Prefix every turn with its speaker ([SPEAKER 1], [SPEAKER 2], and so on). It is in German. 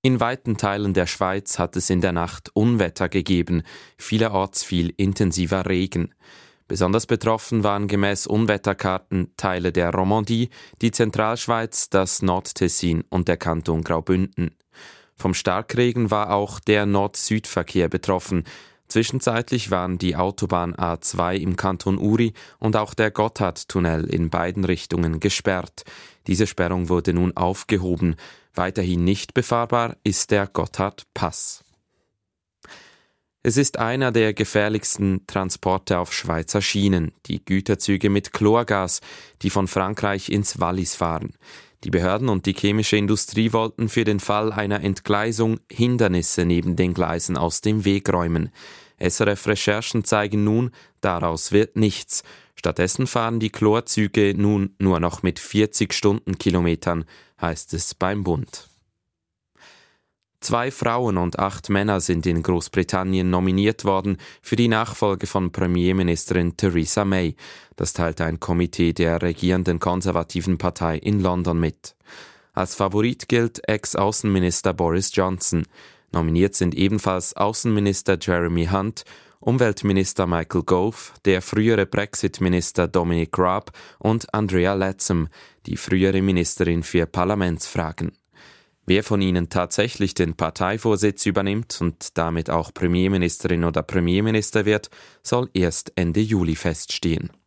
[SPEAKER 1] In weiten Teilen der Schweiz hat es in der Nacht Unwetter gegeben, vielerorts fiel intensiver Regen. Besonders betroffen waren gemäß Unwetterkarten Teile der Romandie, die Zentralschweiz, das Nordtessin und der Kanton Graubünden. Vom Starkregen war auch der Nord-Süd-Verkehr betroffen. Zwischenzeitlich waren die Autobahn A2 im Kanton Uri und auch der Gotthardtunnel in beiden Richtungen gesperrt. Diese Sperrung wurde nun aufgehoben. Weiterhin nicht befahrbar ist der Gotthardpass. Es ist einer der gefährlichsten Transporte auf Schweizer Schienen, die Güterzüge mit Chlorgas, die von Frankreich ins Wallis fahren. Die Behörden und die chemische Industrie wollten für den Fall einer Entgleisung Hindernisse neben den Gleisen aus dem Weg räumen. SRF-Recherchen zeigen nun, daraus wird nichts. Stattdessen fahren die Chlorzüge nun nur noch mit 40 Stundenkilometern, heißt es beim Bund. 2 Frauen und 8 Männer sind in Großbritannien nominiert worden für die Nachfolge von Premierministerin Theresa May. Das teilt ein Komitee der regierenden konservativen Partei in London mit. Als Favorit gilt Ex-Außenminister Boris Johnson. Nominiert sind ebenfalls Außenminister Jeremy Hunt, Umweltminister Michael Gove, der frühere Brexit-Minister Dominic Raab und Andrea Leadsom, die frühere Ministerin für Parlamentsfragen. Wer von ihnen tatsächlich den Parteivorsitz übernimmt und damit auch Premierministerin oder Premierminister wird, soll erst Ende Juli feststehen.